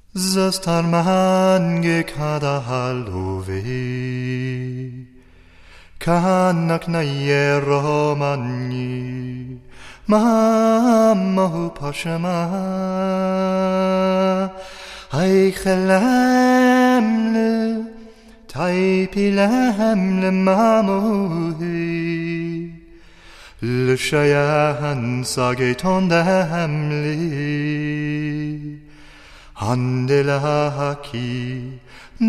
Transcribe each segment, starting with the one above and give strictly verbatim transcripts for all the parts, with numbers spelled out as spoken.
Zastarmange kada halove Kanak na yeromani Mamahu pashama Hay khalamle Taipilamle mamuhi L'shayahan sagetonda hamli Handelaki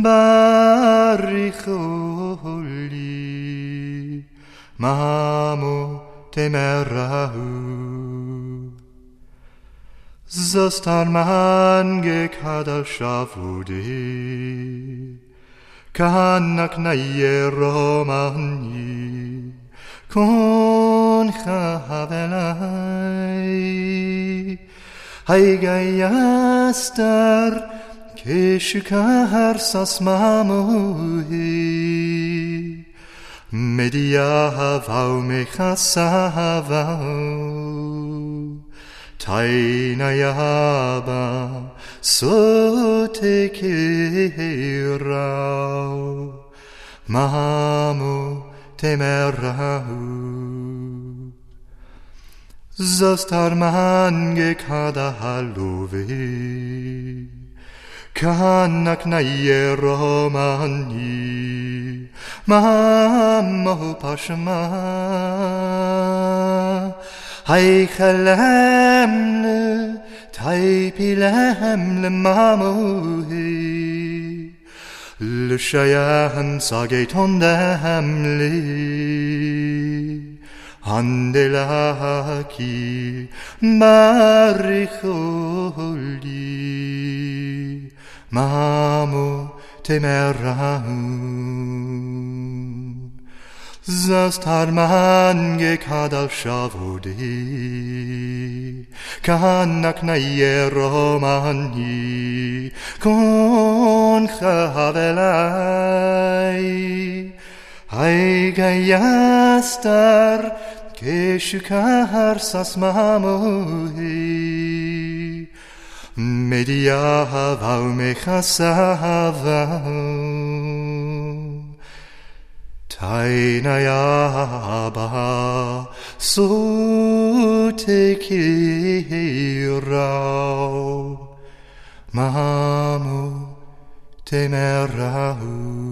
baricholi Mamo temerahu Zastarman gekadal shavudi Kanak na yeromani Kon chavelai Haygayastar keşkar sasmamuhi Media havau mechasavau Tainayaba sotekirau Mahamu temerahu Zastarman gekada halove Kanak na yeromani Mamahu pashama Hay khalamle Taipilamle mamuhi L'shayahan sagetonda hamli Handelaki baricholi Mamo temerahu Zastarman gekadal shavudi Kanak na yeromani Kon chavelai Haygayastar keşkar sasmamuhi Media havau mechasavau Tainayaba sotekirau Mamu temerahu